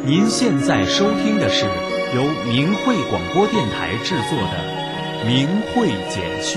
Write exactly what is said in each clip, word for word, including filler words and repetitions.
您现在收听的是由明慧广播电台制作的明慧简讯。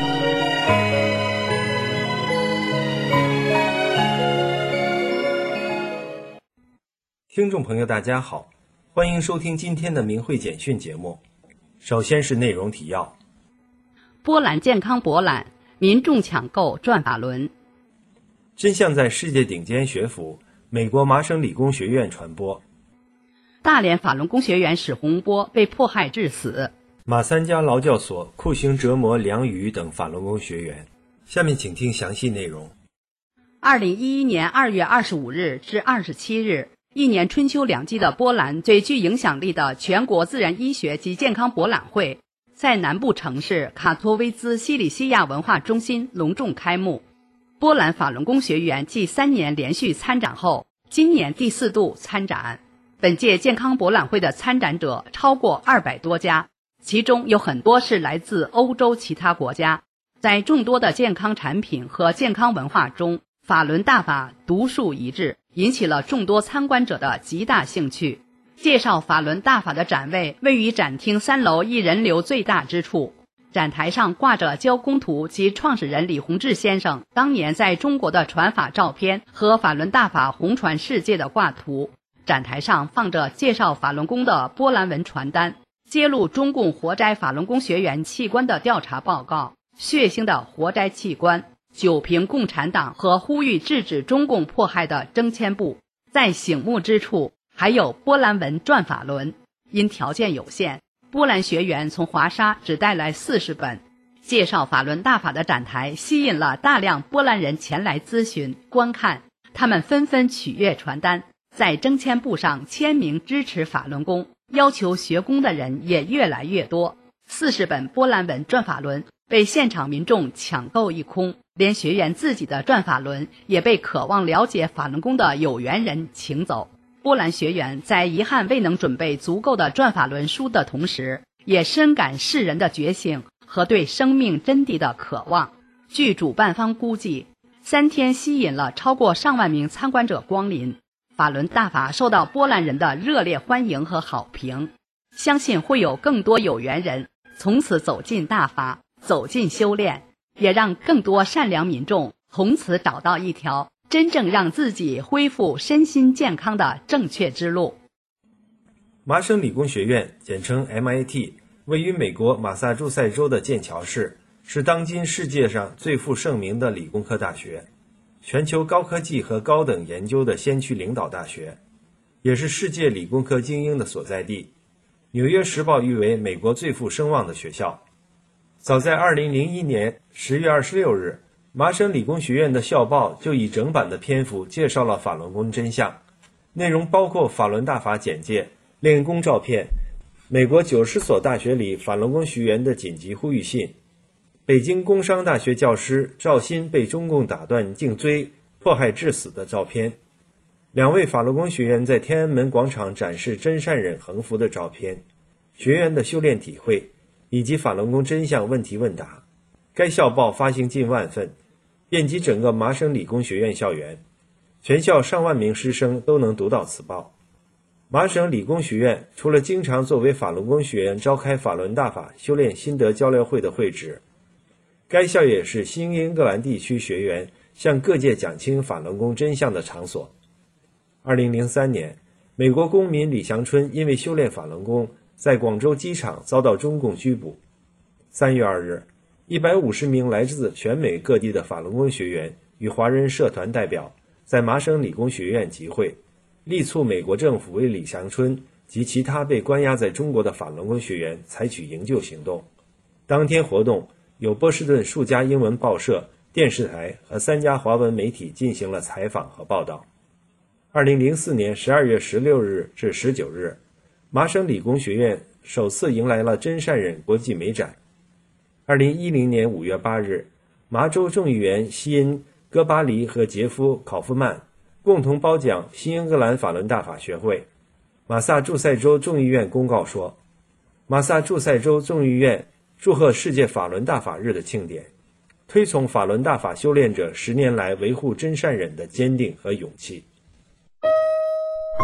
听众朋友大家好，欢迎收听今天的明慧简讯节目。首先是内容提要。 波兰健康博览，民众抢购转法轮。 真相在世界顶尖学府美国麻省理工学院传播。 大连法轮功学员史洪波被迫害致死。 马三家劳教所酷刑折磨梁宇等法轮功学员。下面请听详细内容。 二零一一年二月二十五日至二十七日，一年春秋两季的波兰最具影响力的全国自然医学及健康博览会在南部城市卡托维兹西里西亚文化中心隆重开幕。波兰法轮功学员继三年连续参展后，今年第四度参展。本届健康博览会的参展者超过二百多家，其中有很多是来自欧洲其他国家。在众多的健康产品和健康文化中，法轮大法独树一帜，引起了众多参观者的极大兴趣。介绍法轮大法的展位位于展厅三楼一人流最大之处，展台上挂着焦公图及创始人李洪志先生当年在中国的传法照片和法轮大法红传世界的挂图。展台上放着介绍法轮功的波兰文传单，揭露中共活摘法轮功学员器官的调查报告，血腥的活摘器官，九评共产党和呼吁制止中共迫害的征签簿。在醒目之处还有波兰文转法轮。因条件有限，波兰学员从华沙只带来四十本。介绍法轮大法的展台吸引了大量波兰人前来咨询观看，他们纷纷取阅传单，在征签簿上签名支持法轮功，要求学功的人也越来越多。四十本波兰文转法轮被现场民众抢购一空，连学员自己的转法轮也被渴望了解法轮功的有缘人请走。波兰学员在遗憾未能准备足够的转法轮书的同时，也深感世人的觉醒和对生命真谛的渴望。据主办方估计，三天吸引了超过上万名参观者光临。法轮大法受到波兰人的热烈欢迎和好评，相信会有更多有缘人从此走进大法，走进修炼，也让更多善良民众从此找到一条真正让自己恢复身心健康的正确之路。 麻省理工学院简称 M I T 位于美国马萨诸塞州的剑桥市，是当今世界上最负盛名的理工科大学，全球高科技和高等研究的先驱领导大学，也是世界理工科精英的所在地。纽约时报誉为美国最负声望的学校。早在二零零一年十月二十六日，麻省理工学院的校报就以整版的篇幅介绍了法轮功真相，内容包括法轮大法简介、练功照片、美国九十所大学里法轮功学员的紧急呼吁信、北京工商大学教师赵鑫被中共打断颈椎迫害致死的照片，两位法轮功学员在天安门广场展示真善忍横幅的照片，学员的修炼体会，以及法轮功真相问题问答。该校报发行近万份，遍及整个麻省理工学院校园，全校上万名师生都能读到此报。麻省理工学院除了经常作为法轮功学员召开法轮大法修炼心得交流会的会址，该校也是新英格兰地区学员向各界讲清法轮功真相的场所。二零零三年，美国公民李祥春因为修炼法轮功，在广州机场遭到中共拘捕。三月二日，一百五十名来自全美各地的法轮功学员与华人社团代表在麻省理工学院集会，力促美国政府为李祥春及其他被关押在中国的法轮功学员采取营救行动。当天活动有波士顿数家英文报社、电视台和三家华文媒体进行了采访和报道。二零零四年十二月十六日至十九日，麻省理工学院首次迎来了真善忍国际美展。二零一零年五月八日，麻州众议员希恩·戈巴黎和杰夫·考夫曼共同褒奖新英格兰法轮大法学会。马萨诸塞州众议院公告说，马萨诸塞州众议院祝贺世界法轮大法日的庆典，推崇法轮大法修炼者十年来维护真善忍的坚定和勇气。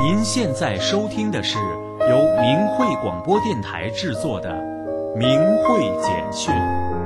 您现在收听的是由明慧广播电台制作的《明慧简讯》。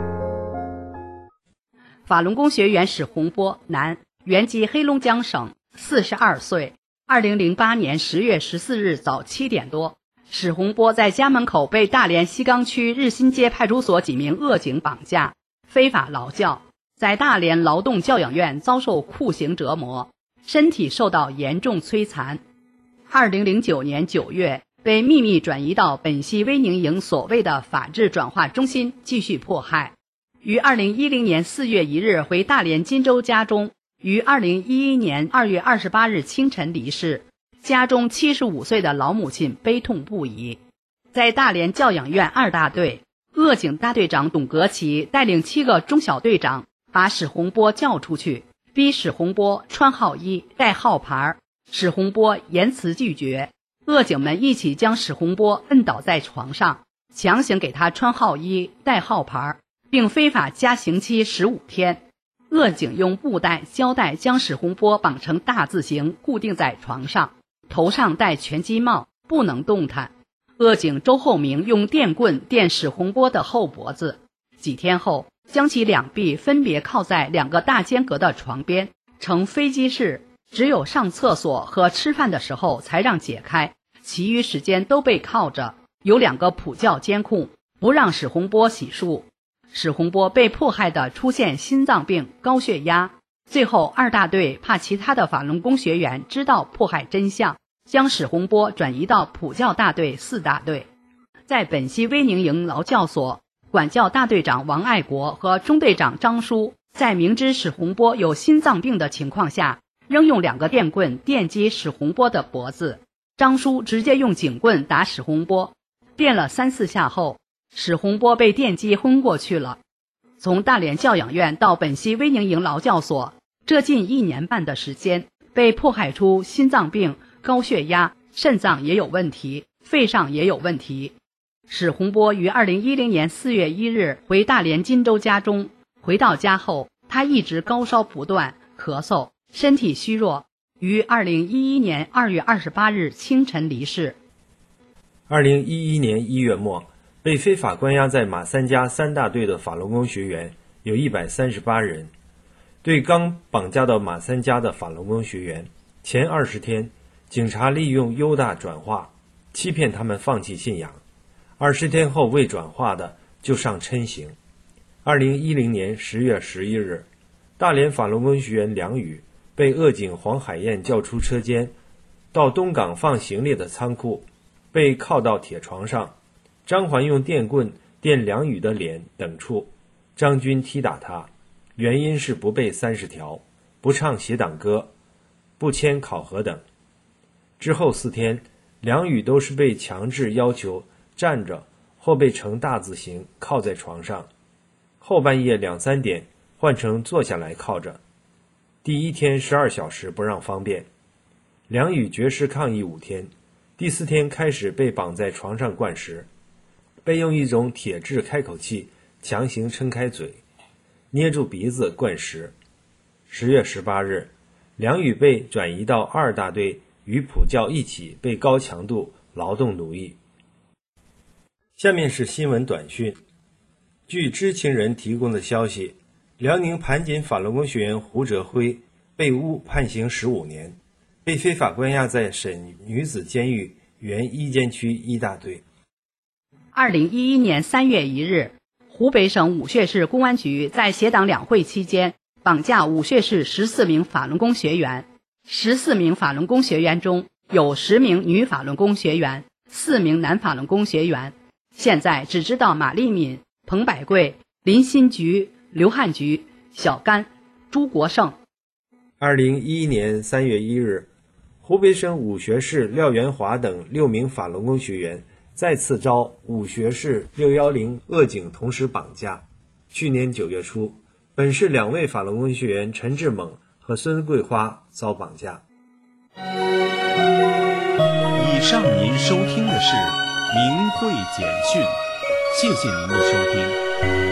法轮功学员史洪波，男，原籍黑龙江省，四十二岁。二零零八年十月十四日早七点多，史洪波在家门口被大连西岗区日新街派出所几名恶警绑架，非法劳教，在大连劳动教养院遭受酷刑折磨，身体受到严重摧残。二零零九年九月，被秘密转移到本溪威宁营所谓的法治转化中心继续迫害。于二零一零年四月一日回大连金州家中，于二零一一年二月二十八日清晨离世。家中七十五岁的老母亲悲痛不已。在大连教养院二大队，恶警大队长董格奇带领七个中小队长把史洪波叫出去，逼史洪波穿号衣带号牌。史洪波严词拒绝，恶警们一起将史洪波摁倒在床上，强行给他穿号衣带号牌，并非法加刑期十五天。恶警用布带胶带将史洪波绑成大字形固定在床上，头上戴拳击帽，不能动弹。恶警周厚明用电棍电史洪波的后脖子，几天后将其两臂分别靠在两个大间隔的床边，呈飞机式，只有上厕所和吃饭的时候才让解开，其余时间都被铐着，有两个普教监控，不让史洪波洗漱。史洪波被迫害的出现心脏病、高血压。最后二大队怕其他的法轮功学员知道迫害真相，将史洪波转移到普教大队四大队。在本溪威宁营劳教所，管教大队长王爱国和中队长张叔在明知史洪波有心脏病的情况下，仍用两个电棍电击史洪波的脖子。张叔直接用警棍打史洪波，电了三四下后，史洪波被电击昏过去了。从大连教养院到本溪威宁营劳教所，这近一年半的时间，被迫害出心脏病、高血压，肾脏也有问题，肺上也有问题。史洪波于二零一零年四月一日回大连金州家中，回到家后，他一直高烧不断，咳嗽，身体虚弱，于二零一一年二月二十八日清晨离世。 二零一一年一月末，被非法关押在马三家三大队的法轮功学员有一百三十八人。对刚绑架到马三家的法轮功学员，前二十天，警察利用优大转化，欺骗他们放弃信仰。二十天后未转化的就上笞刑。二零一零年十月十一日，大连法轮功学员梁宇被恶警黄海燕叫出车间，到东港放行李的仓库，被铐到铁床上。张环用电棍电梁宇的脸等处，张军踢打他，原因是不背三十条，不唱协党歌，不签考核等。之后四天，梁宇都是被强制要求站着或被呈大字形靠在床上，后半夜两三点换成坐下来靠着。第一天十二小时不让方便，梁宇绝食抗议五天，第四天开始被绑在床上灌食，被用一种铁质开口器强行撑开嘴，捏住鼻子灌食。十月十八日，梁宇被转移到二大队，与普教一起被高强度劳动奴役。下面是新闻短讯。据知情人提供的消息，辽宁盘锦法轮功学员胡哲辉被诬判刑十五年，被非法关押在沈女子监狱原一监区一大队。 二零一一年三月一日，湖北省武穴市公安局在协党两会期间绑架武穴市十四名法轮功学员。十四名法轮功学员中有十名女法轮功学员，四名男法轮功学员。现在只知道马丽敏、彭百贵、林新菊、刘汉菊、小甘、朱国胜。 二零一一年三月一日，湖北省武穴市廖元华等六名法轮功学员再次遭武穴市六一零恶警同时绑架。去年九月初，本市两位法轮功学员陈志猛和孙桂花遭绑架。 以上您收听的是明慧简讯，谢谢您的收听。